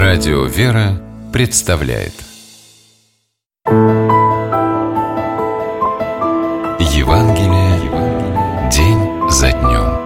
Радио «Вера» представляет Евангелие день за днем.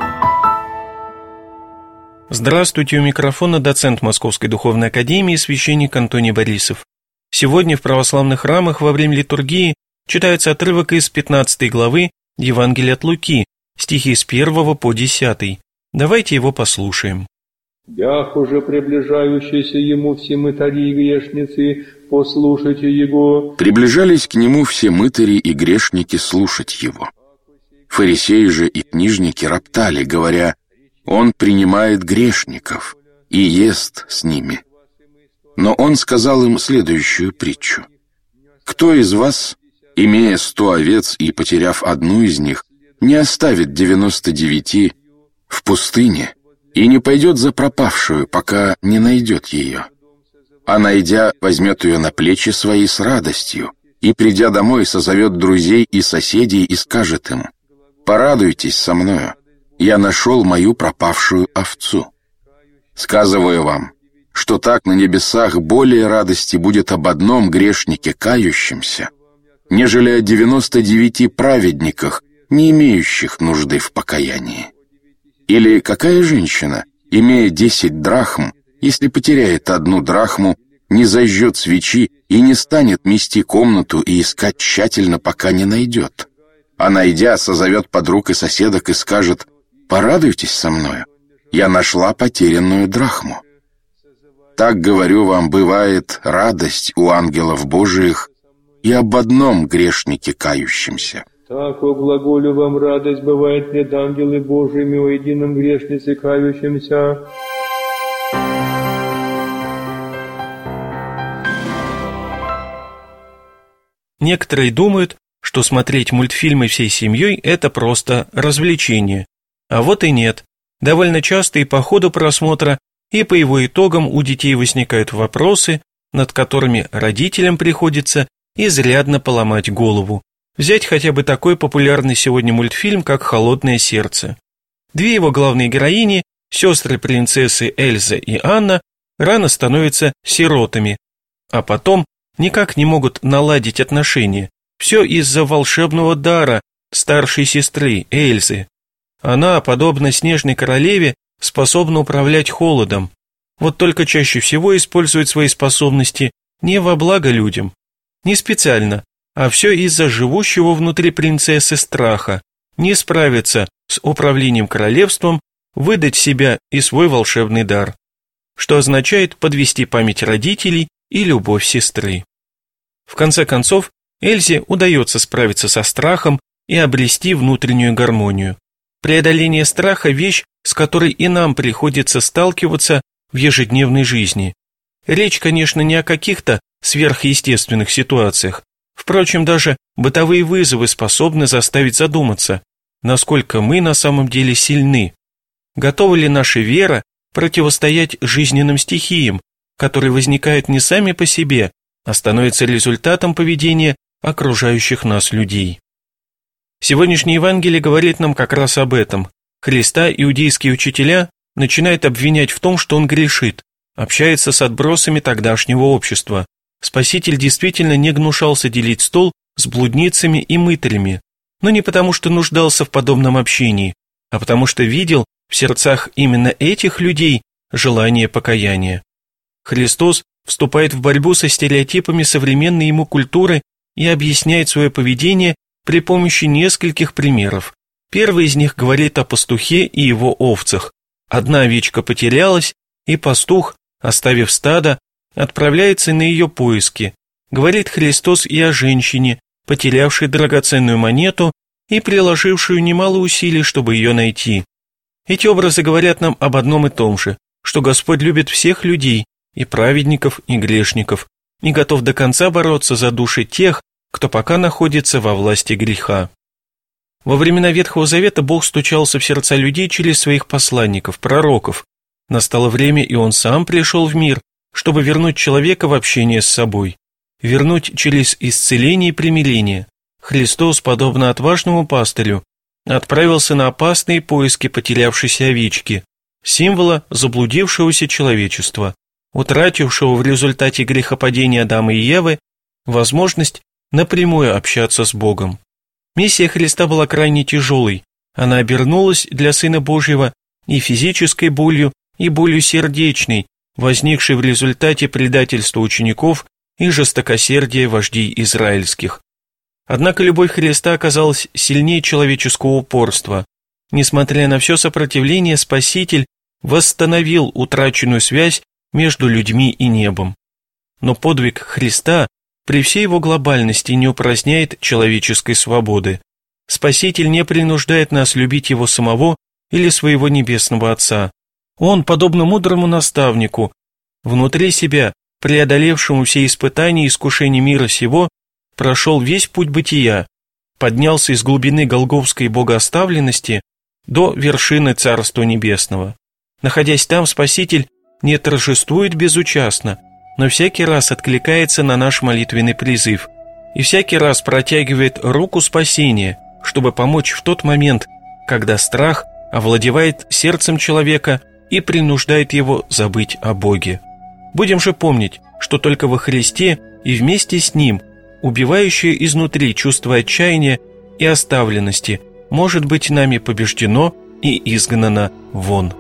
Здравствуйте, у микрофона доцент Московской Духовной Академии, священник Антоний Борисов. Сегодня в православных храмах во время литургии читается отрывок из 15 главы Евангелия от Луки, стихи с 1 по 10. Давайте его послушаем. «Бях уже приближающиеся ему все мытари и грешницы, послушайте его». Приближались к нему все мытари и грешники слушать его. Фарисеи же и книжники роптали, говоря: «Он принимает грешников и ест с ними». Но он сказал им следующую притчу: «Кто из вас, имея 100 овец и потеряв одну из них, не оставит 99 в пустыне и не пойдет за пропавшую, пока не найдет ее? А найдя, возьмет ее на плечи свои с радостью, и, придя домой, созовет друзей и соседей и скажет им: порадуйтесь со мною, я нашел мою пропавшую овцу. Сказываю вам, что так на небесах более радости будет об одном грешнике кающемся, нежели о 99 праведниках, не имеющих нужды в покаянии. Или какая женщина, имея 10 драхм, если потеряет 1 драхму, не зажжет свечи и не станет мести комнату и искать тщательно, пока не найдет? А найдя, созовет подруг и соседок и скажет: порадуйтесь со мною, я нашла потерянную драхму. Так, говорю вам, бывает радость у ангелов Божиих и об одном грешнике кающемся». Так, о глаголю вам, радость бывает пред ангелы Божьими о едином грешнице кающемся. Некоторые думают, что смотреть мультфильмы всей семьей – это просто развлечение. А вот и нет. Довольно часто и по ходу просмотра, и по его итогам у детей возникают вопросы, над которыми родителям приходится изрядно поломать голову. Взять хотя бы такой популярный сегодня мультфильм, как «Холодное сердце». 2 его главные героини, сестры-принцессы Эльза и Анна, рано становятся сиротами, а потом никак не могут наладить отношения. Все из-за волшебного дара старшей сестры Эльзы. Она, подобно снежной королеве, способна управлять холодом. Вот только чаще всего использует свои способности не во благо людям, не специально, а все из-за живущего внутри принцессы страха, не справиться с управлением королевством, выдать себя и свой волшебный дар, что означает подвести память родителей и любовь сестры. В конце концов, Эльзе удается справиться со страхом и обрести внутреннюю гармонию. Преодоление страха – вещь, с которой и нам приходится сталкиваться в ежедневной жизни. Речь, конечно, не о каких-то сверхъестественных ситуациях. Впрочем, даже бытовые вызовы способны заставить задуматься, насколько мы на самом деле сильны. Готова ли наша вера противостоять жизненным стихиям, которые возникают не сами по себе, а становятся результатом поведения окружающих нас людей? Сегодняшнее Евангелие говорит нам как раз об этом. Христа иудейские учителя начинают обвинять в том, что он грешит, общается с отбросами тогдашнего общества. Спаситель действительно не гнушался делить стол с блудницами и мытарями, но не потому, что нуждался в подобном общении, а потому что видел в сердцах именно этих людей желание покаяния. Христос вступает в борьбу со стереотипами современной ему культуры и объясняет свое поведение при помощи нескольких примеров. Первый из них говорит о пастухе и его овцах. Одна овечка потерялась, и пастух, оставив стадо, отправляется на ее поиски. Говорит Христос и о женщине, потерявшей драгоценную монету и приложившую немало усилий, чтобы ее найти. Эти образы говорят нам об одном и том же, что Господь любит всех людей, и праведников, и грешников, и готов до конца бороться за души тех, кто пока находится во власти греха. Во времена Ветхого Завета Бог стучался в сердца людей через своих посланников, пророков. Настало время, и Он сам пришел в мир, чтобы вернуть человека в общение с собой, вернуть через исцеление и примирение. Христос, подобно отважному пастырю, отправился на опасные поиски потерявшейся овечки, символа заблудившегося человечества. утратившего в результате грехопадения Адама и Евы возможность напрямую общаться с Богом. Миссия Христа была крайне тяжелой. Она обернулась для Сына Божьего и физической болью, и болью сердечной, возникшей в результате предательства учеников и жестокосердия вождей израильских. Однако любовь Христа оказалась сильнее человеческого упорства. Несмотря на все сопротивление, Спаситель восстановил утраченную связь между людьми и небом. Но подвиг Христа при всей его глобальности не упраздняет человеческой свободы. Спаситель не принуждает нас любить Его самого или своего Небесного Отца. Он, подобно мудрому наставнику, внутри себя, преодолевшему все испытания и искушения мира сего, прошел весь путь бытия, поднялся из глубины голгофской богооставленности до вершины Царства Небесного. Находясь там, Спаситель не торжествует безучастно, но всякий раз откликается на наш молитвенный призыв и всякий раз протягивает руку спасения, чтобы помочь в тот момент, когда страх овладевает сердцем человека и принуждает его забыть о Боге. Будем же помнить, что только во Христе и вместе с Ним убивающее изнутри чувство отчаяния и оставленности может быть нами побеждено и изгнано вон.